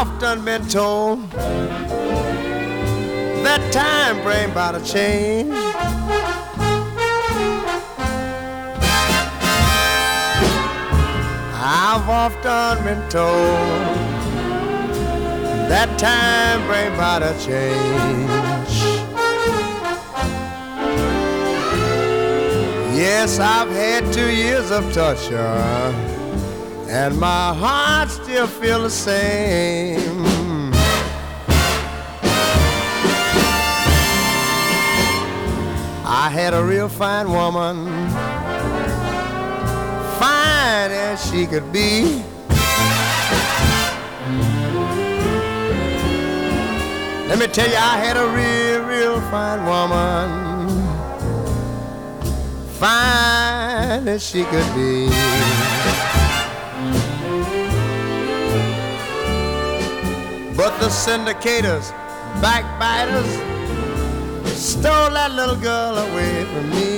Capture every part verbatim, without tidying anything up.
often been told that time brings about a change. I've often been told that time brings about a change. Yes, I've had two years of torture, and my heart still feels the same. I had a real fine woman, fine as she could be. Let me tell you, I had a real, real fine woman, fine as she could be. But the syndicators, backbiters, stole that little girl away from me.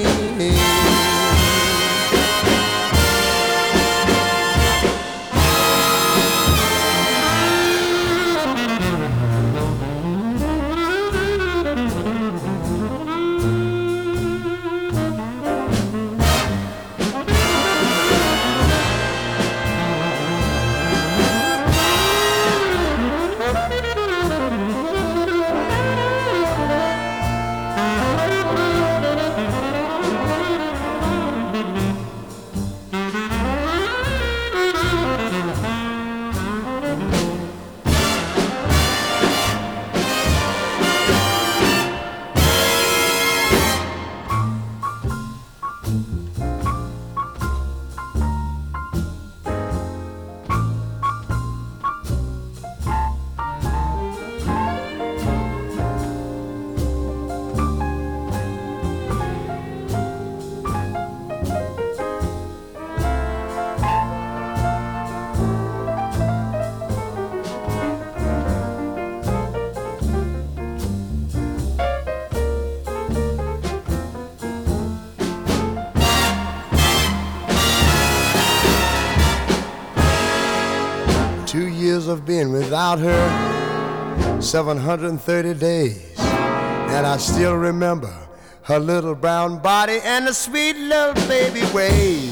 Two years of being without her, seven hundred thirty days, and I still remember her little brown body and the sweet little baby ways.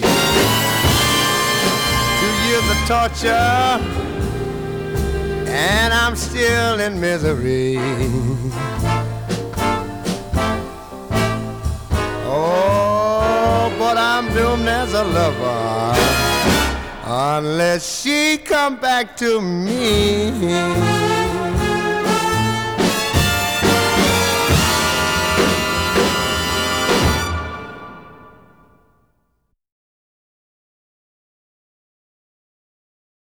Two years of torture, and I'm still in misery. Oh, but I'm doomed as a lover unless she come back to me.